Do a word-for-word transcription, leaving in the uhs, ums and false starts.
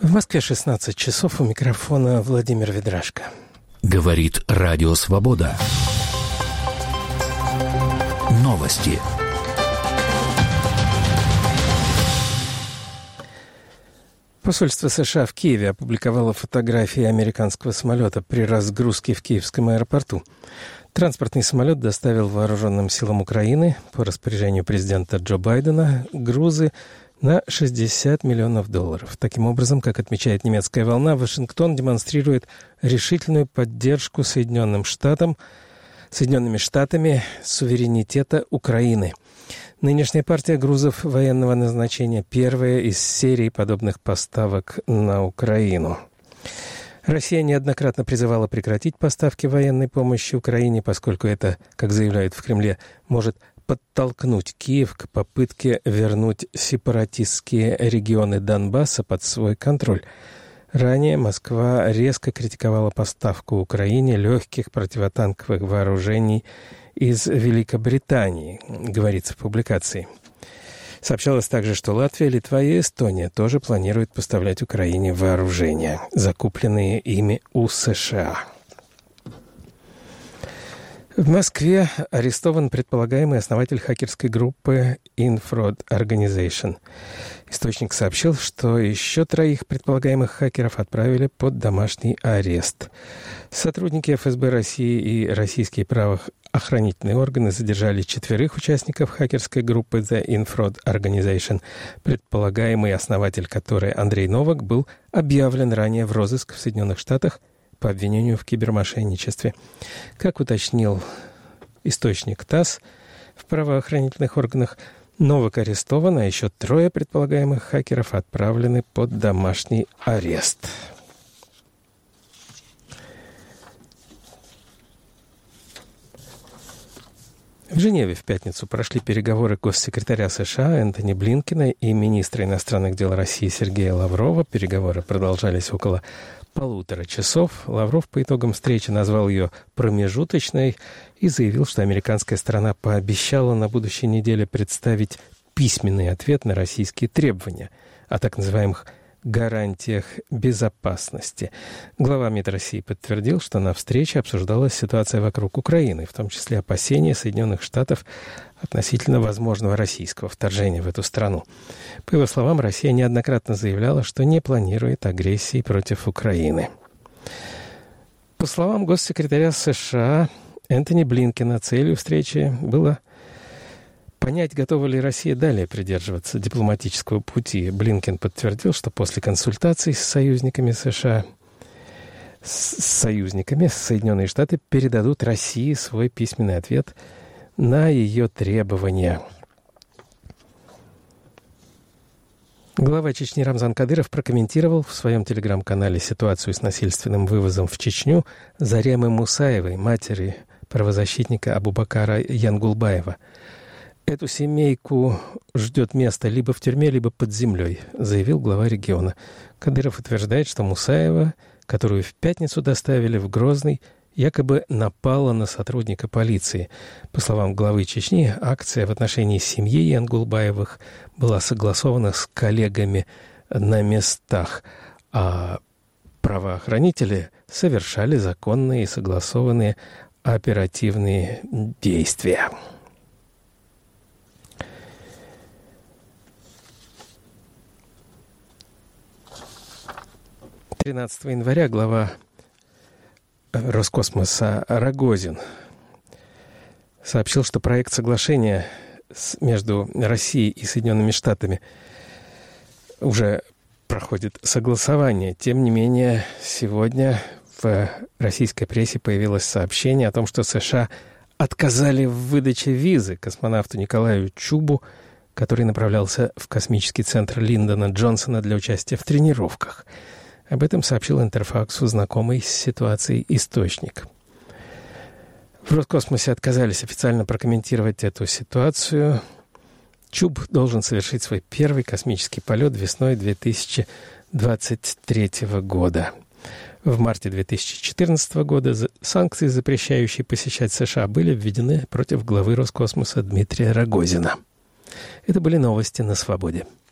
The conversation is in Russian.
В Москве шестнадцать часов, у микрофона Владимир Ведрашко. Говорит Радио Свобода. Новости. Посольство США в Киеве опубликовало фотографии американского самолета при разгрузке в Киевском аэропорту. Транспортный самолет доставил вооруженным силам Украины по распоряжению президента Джо Байдена грузы на шестьдесят миллионов долларов. Таким образом, как отмечает немецкая волна, Вашингтон демонстрирует решительную поддержку Соединенным Штатам, Соединенными Штатами суверенитета Украины. Нынешняя партия грузов военного назначения – первая из серии подобных поставок на Украину. Россия неоднократно призывала прекратить поставки военной помощи Украине, поскольку это, как заявляют в Кремле, может подтолкнуть Киев к попытке вернуть сепаратистские регионы Донбасса под свой контроль. Ранее Москва резко критиковала поставку Украине легких противотанковых вооружений из Великобритании, говорится в публикации. Сообщалось также, что Латвия, Литва и Эстония тоже планируют поставлять Украине вооружения, закупленные ими у США. В Москве арестован предполагаемый основатель хакерской группы Infraud Organization. Источник сообщил, что еще троих предполагаемых хакеров отправили под домашний арест. Сотрудники эф эс бэ России и российские правоохранительные органы задержали четверых участников хакерской группы The Infraud Organization, предполагаемый основатель которой Андрей Новак был объявлен ранее в розыск в Соединенных Штатах по обвинению в кибермошенничестве. Как уточнил источник ТАСС, в правоохранительных органах Новак арестован, а еще трое предполагаемых хакеров отправлены под домашний арест. В Женеве в пятницу прошли переговоры госсекретаря США Энтони Блинкена и министра иностранных дел России Сергея Лаврова. Переговоры продолжались около полутора часов. Лавров по итогам встречи назвал ее промежуточной и заявил, что американская сторона пообещала на будущей неделе представить письменный ответ на российские требования о так называемых гарантиях безопасности. Глава МИД России подтвердил, что на встрече обсуждалась ситуация вокруг Украины, в том числе опасения Соединенных Штатов относительно возможного российского вторжения в эту страну. По его словам, Россия неоднократно заявляла, что не планирует агрессии против Украины. По словам госсекретаря США Энтони Блинкена, целью встречи было понять, готова ли Россия далее придерживаться дипломатического пути. Блинкен подтвердил, что после консультаций с союзниками США, с союзниками Соединенные Штаты передадут России свой письменный ответ на ее требования. Глава Чечни Рамзан Кадыров прокомментировал в своем телеграм-канале ситуацию с насильственным вывозом в Чечню Заремы Мусаевой, матери правозащитника Абубакара Янгулбаева. «Эту семейку ждет место либо в тюрьме, либо под землей», заявил глава региона. Кадыров утверждает, что Мусаева, которую в пятницу доставили в Грозный, якобы напала на сотрудника полиции. По словам главы Чечни, акция в отношении семьи Янгулбаевых была согласована с коллегами на местах, а правоохранители совершали законные и согласованные оперативные действия. тринадцатого января глава Роскосмоса Рогозин сообщил, что проект соглашения между Россией и Соединенными Штатами уже проходит согласование. Тем не менее, сегодня в российской прессе появилось сообщение о том, что США отказали в выдаче визы космонавту Николаю Чубу, который направлялся в космический центр Линдона Джонсона для участия в тренировках. Об этом сообщил Интерфаксу знакомый с ситуацией источник. В Роскосмосе отказались официально прокомментировать эту ситуацию. Чуб должен совершить свой первый космический полет весной две тысячи двадцать третьего года. В марте две тысячи четырнадцатого года санкции, запрещающие посещать США, были введены против главы Роскосмоса Дмитрия Рогозина. Это были новости на «Свободе».